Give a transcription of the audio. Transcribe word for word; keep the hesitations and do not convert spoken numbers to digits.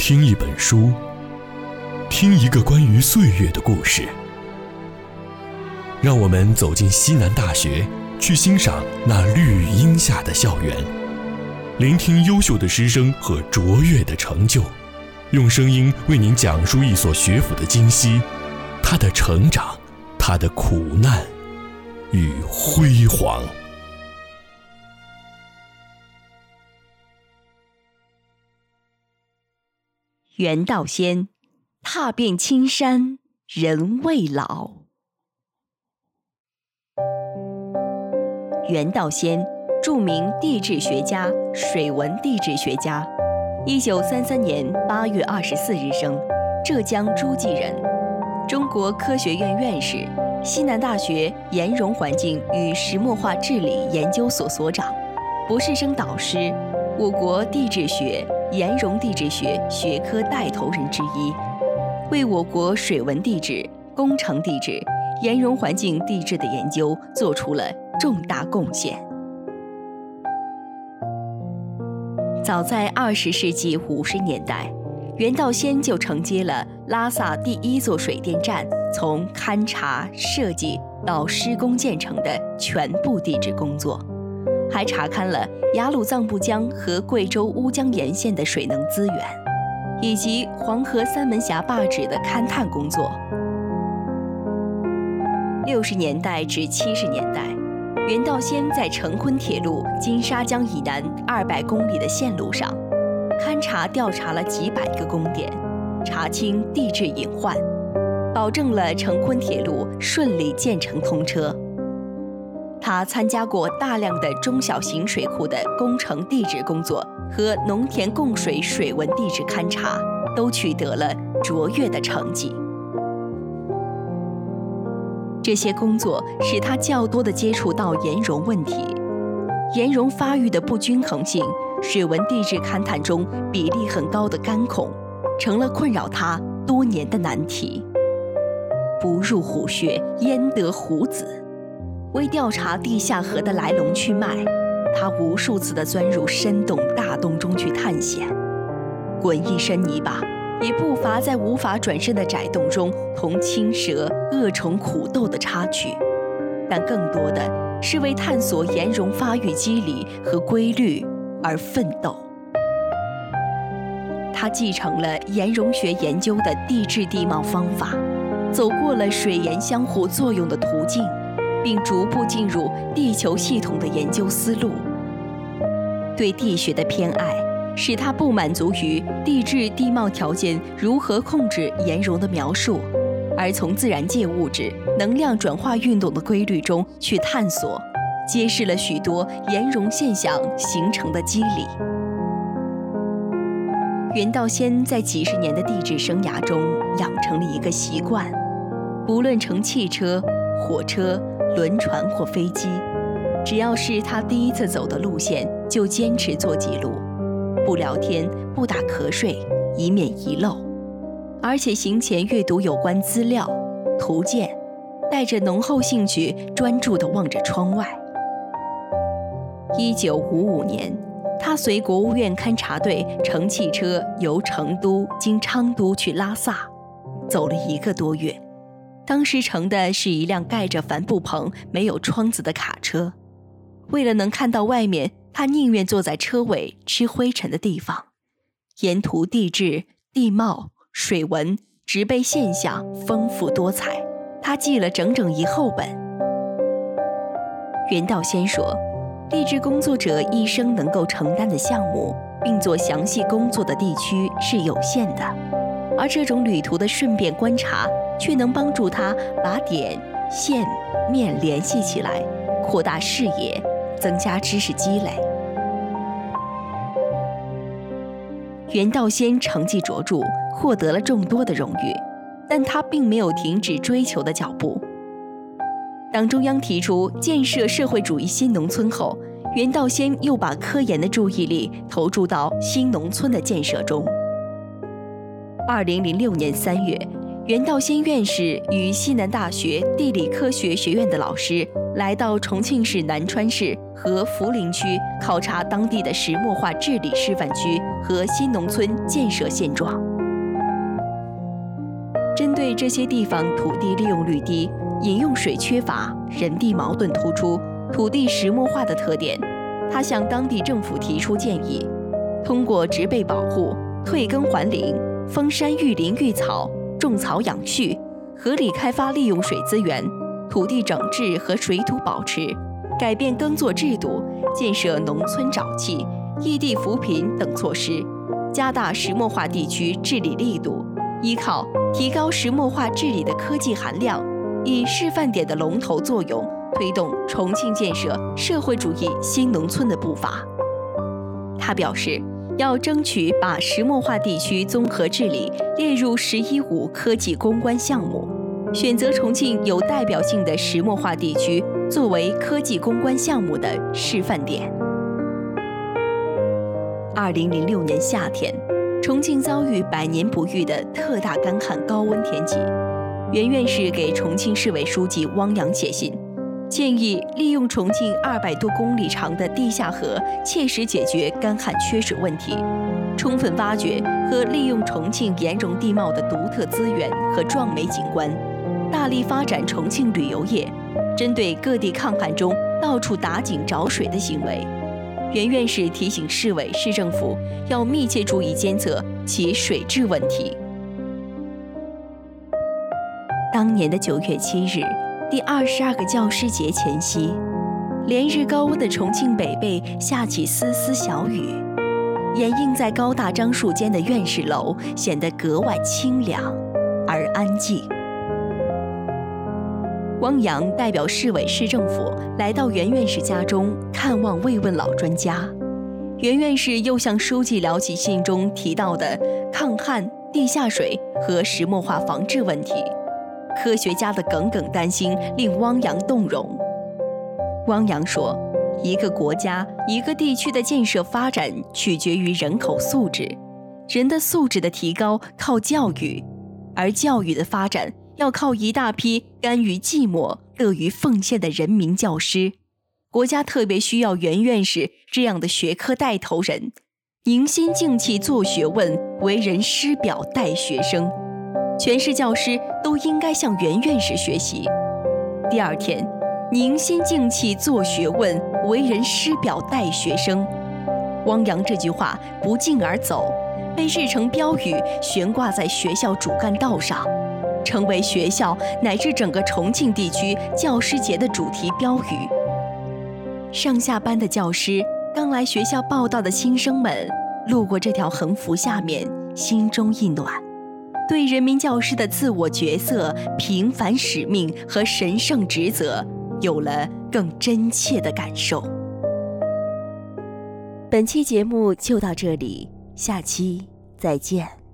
听一本书，听一个关于岁月的故事。让我们走进西南大学，去欣赏那绿荫下的校园，聆听优秀的师生和卓越的成就，用声音为您讲述一所学府的今昔，它的成长，它的苦难与辉煌。 袁道先，踏遍青山人未老。袁道先，著名地质学家、水文地质学家，一九三三年八月二十四日生，浙江诸暨人，中国科学院院士，西南大学岩溶环境与石墨化治理研究所所长，博士生导师，我国地质学、岩溶地质学学科带头人之一，为我国水文地质、工程地质、岩溶环境地质的研究做出了重大贡献。早在二十世纪五十年代，袁道先就承接了拉萨第一座水电站从勘察、设计到施工建成的全部地质工作，还查勘了雅鲁藏布江和贵州乌江沿线的水能资源，以及黄河三门峡坝址的勘探工作。六十年代至七十年代，袁道先在成昆铁路金沙江以南二百公里的线路上，勘察调查了几百个宫点，查清地质隐患，保证了成昆铁路顺利建成通车。他参加过大量的中小型水库的工程地质工作和农田供水水文地质勘察，都取得了卓越的成绩。这些工作使他较多地接触到岩溶问题，岩溶发育的不均衡性，水文地质勘探中比例很高的干孔，成了困扰他多年的难题。不入虎穴，焉得虎子？为调查地下河的来龙去脉，他无数次地钻入深洞大洞中去探险，滚一身泥巴，也不乏在无法转身的窄洞中同青蛇、恶虫苦斗的插曲，但更多的是为探索岩溶发育机理和规律而奋斗。他继承了岩溶学研究的地质地貌方法，走过了水岩相互作用的途径，并逐步进入地球系统的研究思路。对地学的偏爱使他不满足于地质地貌条件如何控制岩溶的描述，而从自然界物质能量转化运动的规律中去探索，揭示了许多岩溶现象形成的机理。袁道先在几十年的地质生涯中养成了一个习惯，不论乘汽车、火车、轮船或飞机，只要是他第一次走的路线，就坚持做记录，不聊天，不打瞌睡，以免遗漏。而且行前阅读有关资料、图鉴，带着浓厚兴趣，专注地望着窗外。一九五五年，他随国务院勘察队乘汽车由成都经昌都去拉萨，走了一个多月。当时乘的是一辆盖着帆布棚、没有窗子的卡车。为了能看到外面，他宁愿坐在车尾吃灰尘的地方。沿途地质、地貌、水文、植被现象丰富多彩，他记了整整一厚本。袁道先说，地质工作者一生能够承担的项目并做详细工作的地区是有限的，而这种旅途的顺便观察却能帮助他把点、线、面联系起来，扩大视野，增加知识积累。袁道先成绩卓著，获得了众多的荣誉，但他并没有停止追求的脚步。党中央提出建设社会主义新农村后，袁道先又把科研的注意力投注到新农村的建设中。二零零六年三月， 袁道先院士与西南大学地理科学学院的老师来到重庆市南川市和涪陵区，考察当地的石墨化治理示范区和新农村建设现状。针对这些地方土地利用率低、饮用水缺乏、人地矛盾突出、土地石墨化的特点，他向当地政府提出建议，通过植被保护、退耕还林、封山育林育草、种草养畜，合理开发利用水资源、土地整治和水土保持，改变耕作制度，建设农村沼气、异地扶贫等措施，加大石墨化地区治理力度，依靠提高石墨化治理的科技含量，以示范点的龙头作用，推动重庆建设社会主义新农村的步伐。他表示，要争取把石墨化地区综合治理列入“十一五”科技攻关项目，选择重庆有代表性的石墨化地区作为科技攻关项目的示范点。二零零六年夏天，重庆遭遇百年不遇的特大干旱高温天气，袁院士给重庆市委书记汪洋写信，建议利用重庆二百多公里长的地下河，切实解决干旱缺水问题，充分挖掘和利用重庆岩溶地貌的独特资源和壮美景观，大力发展重庆旅游业。针对各地抗旱中到处打井找水的行为，袁院士提醒市委市政府要密切注意监测其水质问题。当年的九月七日，第二十二个教师节前夕，连日高温的重庆北碚下起丝丝小雨，掩映在高大樟树间的院士楼显得格外清凉而安静。汪洋代表市委市政府来到袁院士家中看望慰问老专家，袁院士又向书记聊起信中提到的抗旱、地下水和石墨化防治问题。科学家的耿耿担心令汪洋动容。汪洋说，一个国家、一个地区的建设发展取决于人口素质，人的素质的提高靠教育，而教育的发展要靠一大批甘于寂寞、乐于奉献的人民教师。国家特别需要袁院士这样的学科带头人，凝心静气做学问，为人师表带学生。全市教师都应该向袁院士学习。第二天，凝心静气做学问，为人师表带学生。汪洋这句话不胫而走，被制成标语悬挂在学校主干道上，成为学校乃至整个重庆地区教师节的主题标语。上下班的教师，刚来学校报到的新生们，路过这条横幅下面，心中一暖，对人民教师的自我角色、平凡使命和神圣职责有了更真切的感受。本期节目就到这里，下期再见。